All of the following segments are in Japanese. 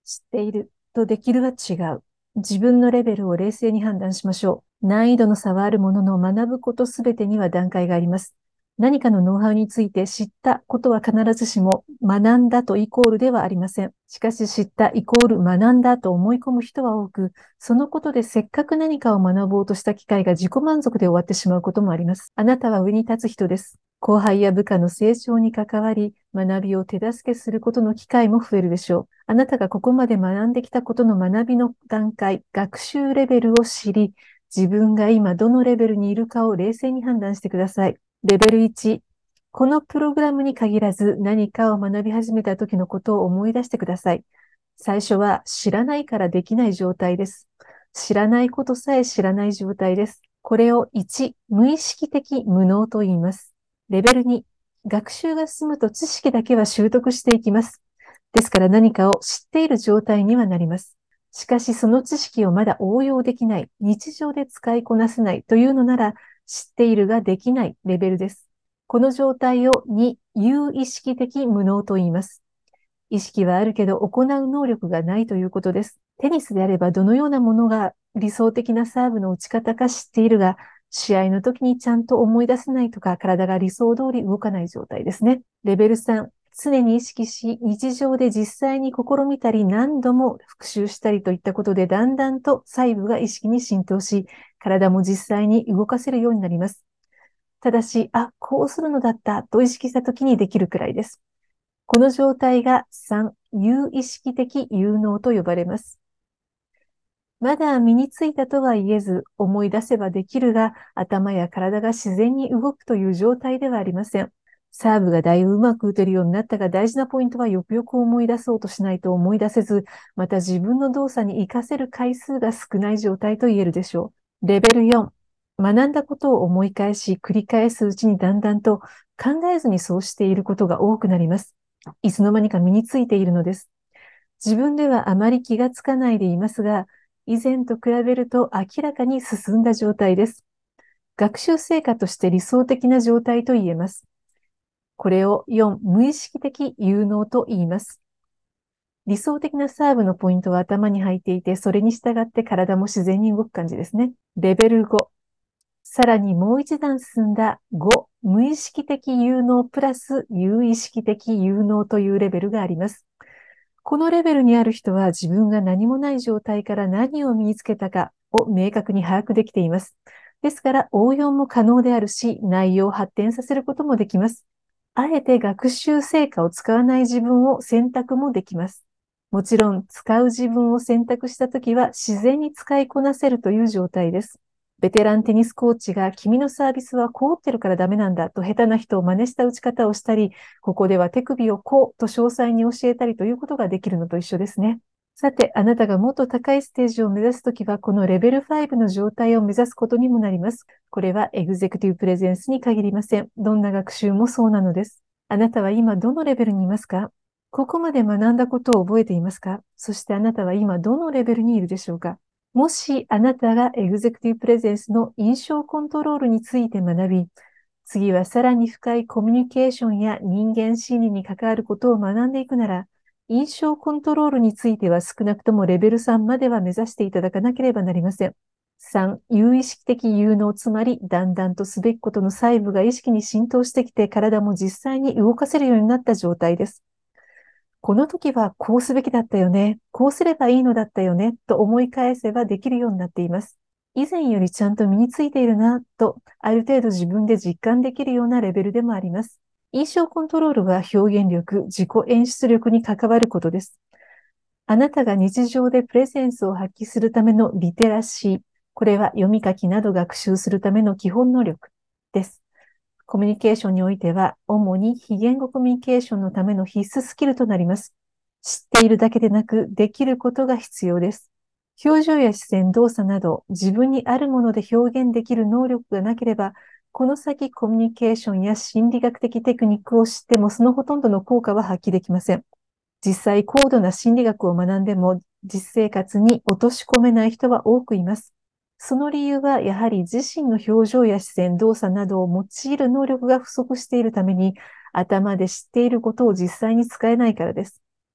知っているとできるは違う。自分のレベルを冷静に判断しましょう。難易度の差はあるものの学ぶことすべてには段階があります。何かのノウハウについて知ったことは必ずしも学んだとイコールではありません。しかし知ったイコール学んだと思い込む人は多く、そのことでせっかく何かを学ぼうとした機会が自己満足で終わってしまうこともあります。あなたは上に立つ人です。後輩や部下の成長に関わり、学びを手助けすることの機会も増えるでしょう。あなたがここまで学んできたことの学びの段階、学習レベルを知り、自分が今どのレベルにいるかを冷静に判断してください。レベル1、このプログラムに限らず何かを学び始めた時のことを思い出してください。最初は知らないからできない状態です。知らないことさえ知らない状態です。これを1、無意識的無能と言います。レベル2、学習が進むと知識だけは習得していきます。ですから何かを知っている状態にはなります。しかしその知識をまだ応用できない、日常で使いこなせないというのなら、知っているができないレベルです。この状態を2、有意識的無能と言います。意識はあるけど行う能力がないということです。テニスであればどのようなものが理想的なサーブの打ち方か知っているが、試合の時にちゃんと思い出せないとか、体が理想通り動かない状態ですね。レベル3、常に意識し、日常で実際に試みたり、何度も復習したりといったことで、だんだんと細部が意識に浸透し、体も実際に動かせるようになります。ただし、こうするのだったと意識した時にできるくらいです。この状態が3、有意識的有能と呼ばれます。まだ身についたとは言えず、思い出せばできるが、頭や体が自然に動くという状態ではありません。サーブがだいぶうまく打てるようになったが、大事なポイントはよくよく思い出そうとしないと思い出せず、また自分の動作に活かせる回数が少ない状態と言えるでしょう。レベル4、学んだことを思い返し、繰り返すうちにだんだんと考えずにそうしていることが多くなります。いつの間にか身についているのです。自分ではあまり気がつかないでいますが、以前と比べると明らかに進んだ状態です。学習成果として理想的な状態と言えます。これを4、無意識的有能と言います。理想的なサーブのポイントは頭に入っていて、それに従って体も自然に動く感じですね。レベル5、さらにもう一段進んだ5、無意識的有能プラス有意識的有能というレベルがあります。このレベルにある人は自分が何もない状態から何を身につけたかを明確に把握できています。ですから応用も可能であるし、内容を発展させることもできます。あえて学習成果を使わない自分を選択もできます。もちろん、使う自分を選択したときは自然に使いこなせるという状態です。ベテランテニスコーチが君のサービスはこう打ってるからダメなんだと下手な人を真似した打ち方をしたり、ここでは手首をこうと詳細に教えたりということができるのと一緒ですね。さて、あなたがもっと高いステージを目指すときは、このレベル5の状態を目指すことにもなります。これはエグゼクティブプレゼンスに限りません。どんな学習もそうなのです。あなたは今どのレベルにいますか？ここまで学んだことを覚えていますか？そしてあなたは今どのレベルにいるでしょうか？もしあなたがエグゼクティブプレゼンスの印象コントロールについて学び、次はさらに深いコミュニケーションや人間心理に関わることを学んでいくなら、印象コントロールについては少なくともレベル3までは目指していただかなければなりません。3、有意識的有能、つまり、だんだんとすべきことの細部が意識に浸透してきて、体も実際に動かせるようになった状態です。この時はこうすべきだったよね、こうすればいいのだったよね、と思い返せばできるようになっています。以前よりちゃんと身についているな、と、ある程度自分で実感できるようなレベルでもあります。印象コントロールは表現力、自己演出力に関わることです。あなたが日常でプレゼンスを発揮するためのリテラシー、これは読み書きなど学習するための基本能力です。コミュニケーションにおいては、主に非言語コミュニケーションのための必須スキルとなります。知っているだけでなく、できることが必要です。表情や視線、動作など、自分にあるもので表現できる能力がなければ、この先コミュニケーションや心理学的テクニックを知っても、そのほとんどの効果は発揮できません。実際、高度な心理学を学んでも、実生活に落とし込めない人は多くいます。その理由は、やはり自身の表情や視線、動作などを用いる能力が不足しているために、頭で知っていることを実際に使えないからです。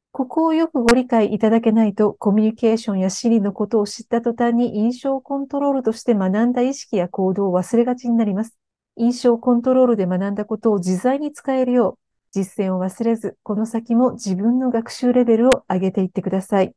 ここをよくご理解いただけないと、コミュニケーションや心理のことを知った途端に印象コントロールとして学んだ意識や行動を忘れがちになります。印象コントロールで学んだことを自在に使えるよう、実践を忘れず、この先も自分の学習レベルを上げていってください。